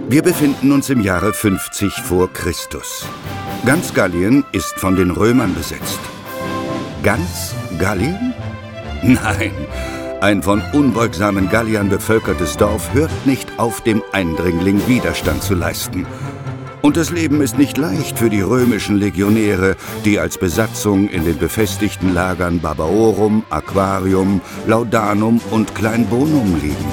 Wir befinden uns im Jahre 50 vor Christus. Ganz Gallien ist von den Römern besetzt. Ganz Gallien? Nein, ein von unbeugsamen Galliern bevölkertes Dorf hört nicht auf, dem Eindringling Widerstand zu leisten. Und das Leben ist nicht leicht für die römischen Legionäre, die als Besatzung in den befestigten Lagern Barbaorum, Aquarium, Laudanum und Kleinbonum liegen.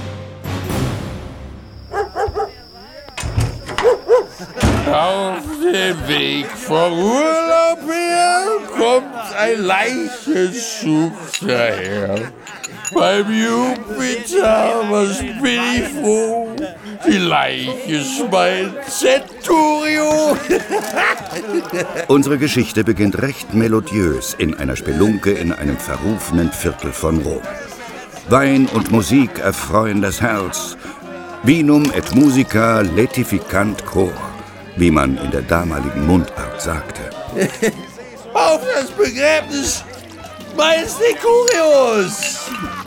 Auf dem Weg vom Urlaub her kommt ein leichtes Zug daher. Beim Jupiter, was bin ich froh, die Leiche ist mein Centurio. Unsere Geschichte beginnt recht melodiös in einer Spelunke in einem verrufenen Viertel von Rom. Wein und Musik erfreuen das Herz. Vinum et musica letificant cor, wie man in der damaligen Mundart sagte. Auf das Begräbnis meines Decurios!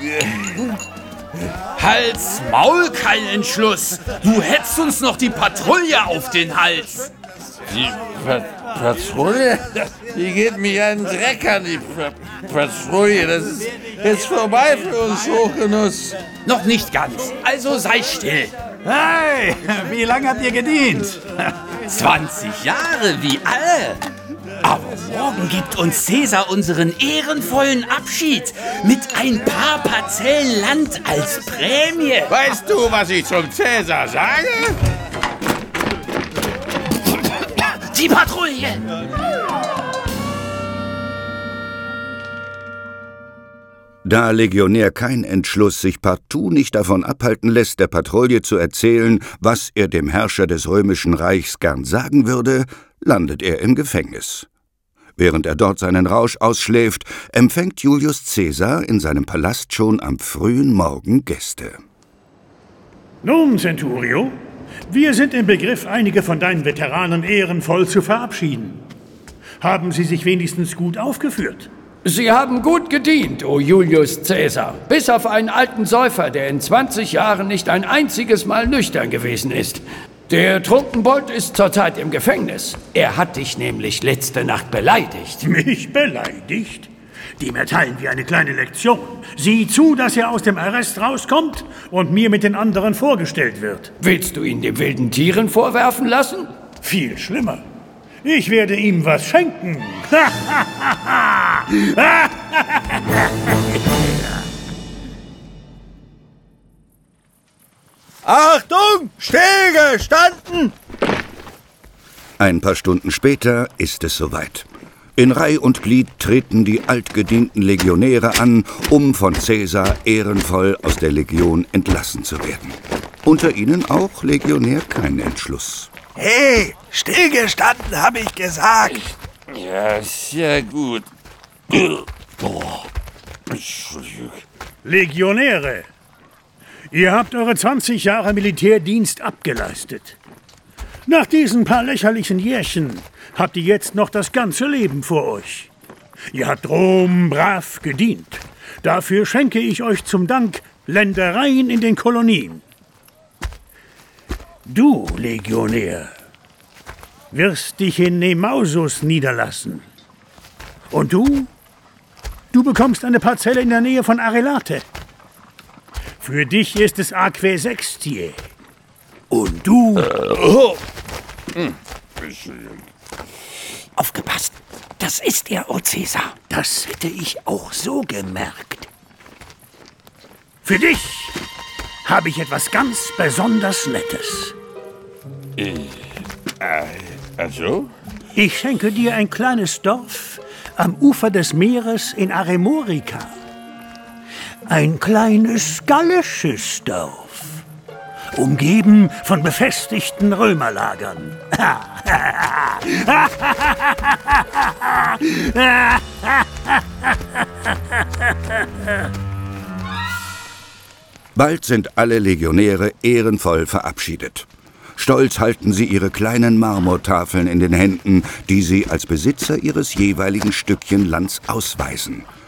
Hals, Maul, kein Entschluss! Du hetzt uns noch die Patrouille auf den Hals! Die Patrouille? Die geht mich einen Dreck an, die Patrouille. Das ist jetzt vorbei für uns, Hochgenuss. Noch nicht ganz, also sei still. Hey, wie lange habt ihr gedient? 20 Jahre, wie alle. Aber morgen gibt uns Cäsar unseren ehrenvollen Abschied mit ein paar Parzellen Land als Prämie. Weißt du, was ich zum Cäsar sage? Die Patrouille! Da Legionär kein Entschluss sich partout nicht davon abhalten lässt, der Patrouille zu erzählen, was er dem Herrscher des Römischen Reichs gern sagen würde, landet er im Gefängnis. Während er dort seinen Rausch ausschläft, empfängt Julius Caesar in seinem Palast schon am frühen Morgen Gäste. Nun, Centurio, wir sind im Begriff, einige von deinen Veteranen ehrenvoll zu verabschieden. Haben sie sich wenigstens gut aufgeführt? Sie haben gut gedient, o Julius Caesar. Bis auf einen alten Säufer, der in 20 Jahren nicht ein einziges Mal nüchtern gewesen ist. Der Trunkenbold ist zurzeit im Gefängnis. Er hat dich nämlich letzte Nacht beleidigt. Mich beleidigt? Dem erteilen wir eine kleine Lektion. Sieh zu, dass er aus dem Arrest rauskommt und mir mit den anderen vorgestellt wird. Willst du ihn den wilden Tieren vorwerfen lassen? Viel schlimmer. Ich werde ihm was schenken. Achtung! Stillgestanden! Ein paar Stunden später ist es soweit. In Reih und Glied treten die altgedienten Legionäre an, um von Caesar ehrenvoll aus der Legion entlassen zu werden. Unter ihnen auch Legionär kein Entschluss. Hey, stillgestanden, habe ich gesagt. Ja, sehr gut. Oh, Entschuldigung. Legionäre, ihr habt eure 20 Jahre Militärdienst abgeleistet. Nach diesen paar lächerlichen Jährchen habt ihr jetzt noch das ganze Leben vor euch. Ihr habt Rom brav gedient. Dafür schenke ich euch zum Dank Ländereien in den Kolonien. Du, Legionär, wirst dich in Nemausus niederlassen. Und du? Du bekommst eine Parzelle in der Nähe von Arelate. Für dich ist es Aquae Sextiae. Und du? Aufgepasst, das ist er, o Caesar. Das hätte ich auch so gemerkt. Für dich habe ich etwas ganz besonders Nettes. Also? Ich schenke dir ein kleines Dorf am Ufer des Meeres in Aremorica. Ein kleines gallisches Dorf, umgeben von befestigten Römerlagern. Bald sind alle Legionäre ehrenvoll verabschiedet. Stolz halten sie ihre kleinen Marmortafeln in den Händen, die sie als Besitzer ihres jeweiligen Stückchen Lands ausweisen.